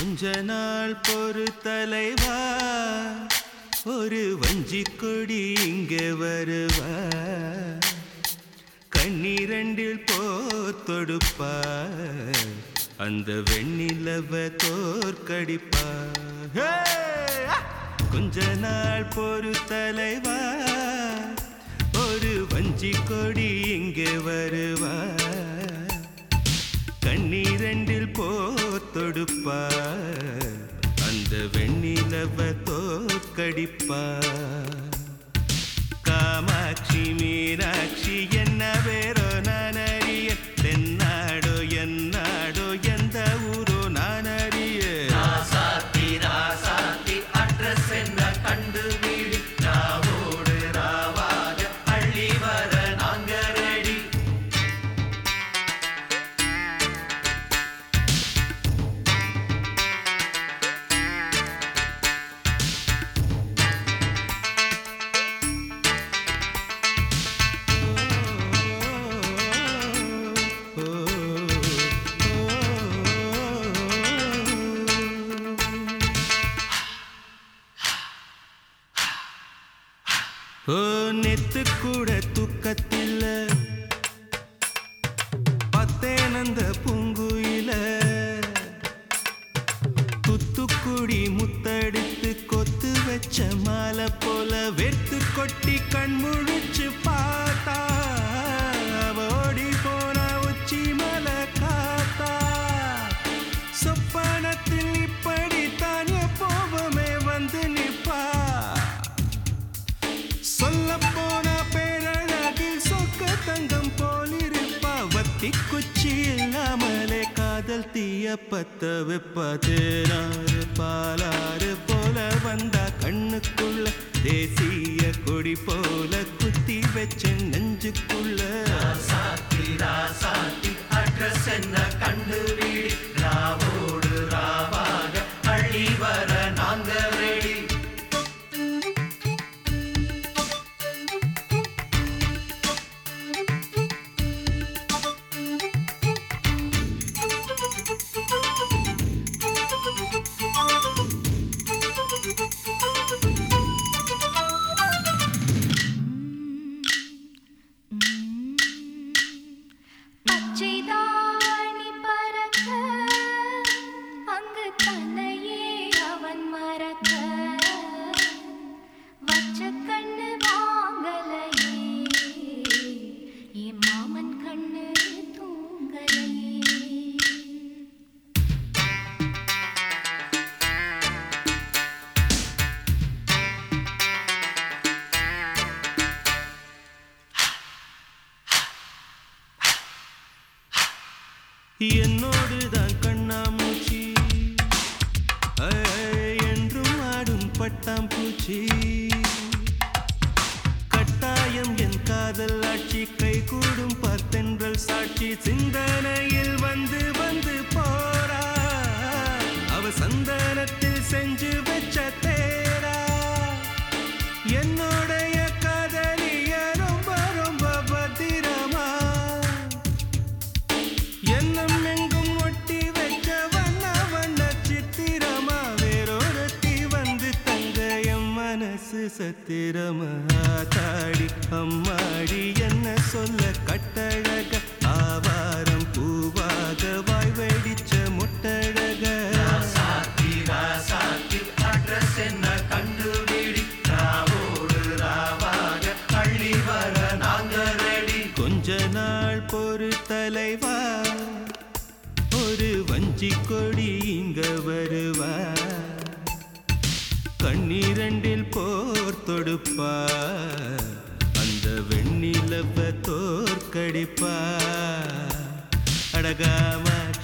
கொஞ்ச நாள் பொறு தலைவா, ஒரு வஞ்சி கொடி இங்கே வருவா, கண்ணீரண்டில் போர் தொடுப்பா, அந்த வெண்ணிலவ தோற்கடிப்பா. கொஞ்ச நாள் பொறு தலைவா, ஒரு வஞ்சி கொடி இங்கே வருவா, கண்ணீரண்டில் போர் தொடுப்பா, அந்த வெண்ணிலவ தோற்கடிப்பா. காமாட்சி மீனாட்சி என்ன வேறோ நான் அறிய, தென்னாடோ என்னாடோ எந்த ஊரோ நான் அறிய. ராசாத்தி ராசாத்தி அட்ரஸ் என்ன கண்டு வீடு, ராவோடு ராவாக அள்ளி வர நாங்க ரெடி. நெத்து கூட தூக்கத்தில்ல, பத்தேனந்த பூங்குயில, துத்துக்குடி முத்தடித்து கொத்து வச்ச மாலை போல வெத்து கொட்டி கண் முழிச்சு பார்த்தா, ஓடி போன உச்சி மலை காத்தா. சொப்பனத்தில் இப்படித்தான் எப்போவுமே வந்து நிப்பா, சொல்ல போன பேரழகில் சொக்க தங்கம் போலிருப்பா. வத்தி குச்சி இல்லாமலே காதல் தீய பத்த வெப்பா. தேனாறு பாலாறு போல வந்தா கண்ணுக்குள்ள, தேசிய கொடி போல குத்தி வச்ச நெஞ்சுக்குள்ள. ராசாத்தி ராசாத்தி அட்ரஸ் என்ன கண்டு வீடு, ராவோடு ராவாக அள்ளி வர நாங்க ரெடி. பச்சைதாணி பறக்க, அங்கு தன்னையே அவன் மறக்க, வச்ச கண்ணு வாங்கலையே, என் மாமன் கண்ணு தூங்கலையே. என்னோடுதான் கண்ணாமூச்சி, என்றும் ஆடும் பட்டாம்பூச்சி. கட்டாயம் என் காதல் ஆட்சி, கை கூடும் பார்த்தென்றல் சாட்சி. சிந்தனையில் வந்து வந்து போரா, அவ சந்தனத்தில் செஞ்சு வச்ச தேரா. என்னுடைய காதலிய ரொம்ப ரொம்ப பத்திரமா, எண்ணம் எங்கும் ஒட்டி வச்ச வண்ண வண்ண சித்திரமா. வேறொருத்தி வந்து தங்க என் மனசு சத்திரமா. தாடி அம்மாடி என்ன சொல்ல கட்டழக, ஆவாரம் பூவாக வாய் வெடிச்ச முட்டழக. ராசாத்தி ராசாத்தி அட்ரஸ் என்ன கண்டு வீடு, ராவோடு ராவாக அள்ளி வர நாங்க ரெடி. கொஞ்ச நாள் பொறு தலைவா, ஒரு வஞ்சி கொடி இங்க வருவா, கண்ணீரண்டில் போர் தொடுப்பா, அந்த வெண்ணிலவ தோற்கடிப்பா. அடகாமா